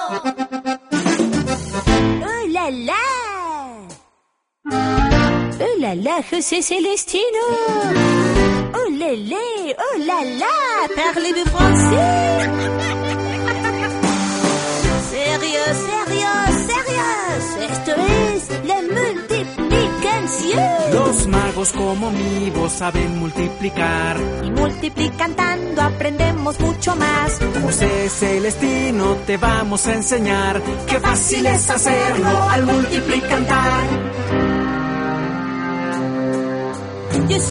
¡Oh, la, la! ¡Oh, la, la, José Celestino! ¡Oh, lélé! ¡Oh, la, la! Parlez-vous français? ¡Serios, serios, serios! ¡Esto es la multiplicación! Los magos como mi voz saben multiplicar. Y multiplicando aprendemos mucho más. José Celestino te vamos a enseñar. ¡Qué fácil es hacerlo al multiplicar!